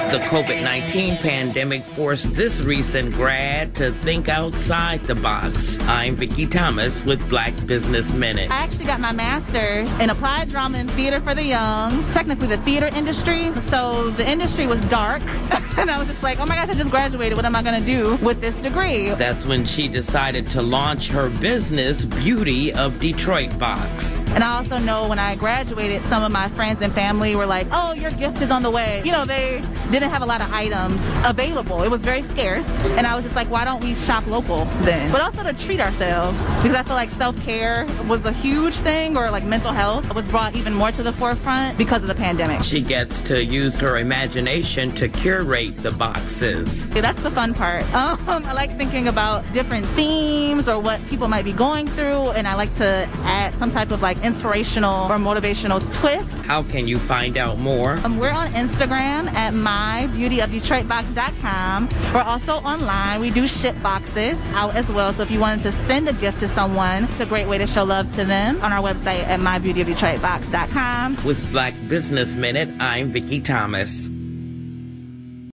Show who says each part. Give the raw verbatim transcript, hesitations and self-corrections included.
Speaker 1: The COVID nineteen pandemic forced this recent grad to think outside the box. I'm Vicki Thomas with Black Business Minute.
Speaker 2: I actually got my master's in applied drama and theater for the young, technically the theater industry. So the industry was dark, and I was just like, oh my gosh, I just graduated. What am I going to do with this degree?
Speaker 1: That's when she decided to launch her business, Beauty of Detroit Box.
Speaker 2: And I also know when I graduated, some of my friends and family were like, oh, your gift is on the way. You know, they didn't have a lot of items available. It was very scarce. And I was just like, why don't we shop local then? But also to treat ourselves, because I feel like self-care was a huge thing, or like mental health was brought even more to the forefront because of the pandemic.
Speaker 1: She gets to use her imagination to curate the boxes.
Speaker 2: Yeah, that's the fun part. Um, I like thinking about different themes or what people might be going through, and I like to add some type of like inspirational or motivational twist.
Speaker 1: How can you find out more?
Speaker 2: Um, we're on Instagram at my beauty of detroit box dot com. We're also online. We do ship boxes out as well. So if you wanted to send a gift to someone, it's a great way to show love to them on our website at my beauty of detroit box dot com.
Speaker 1: With Black Business Minute, I'm Vicki Thomas.